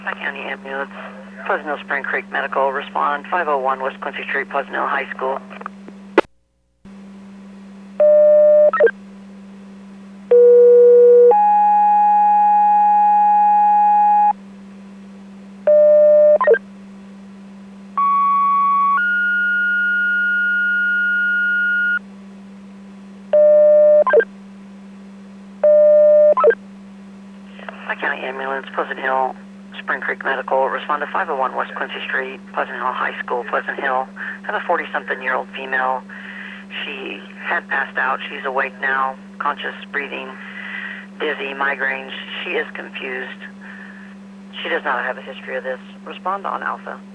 County Ambulance, Pleasant Hill Spring Creek Medical, respond 501 West Quincy Street, Pleasant Hill High School. County Ambulance, Pleasant Hill Spring Creek Medical, respond to 501 West Quincy Street, Pleasant Hill High School, Pleasant Hill. Have a 40-something-year-old female. She had passed out. She's awake now, conscious, breathing, dizzy, migraines. She is confused. She does not have a history of this. Respond on Alpha.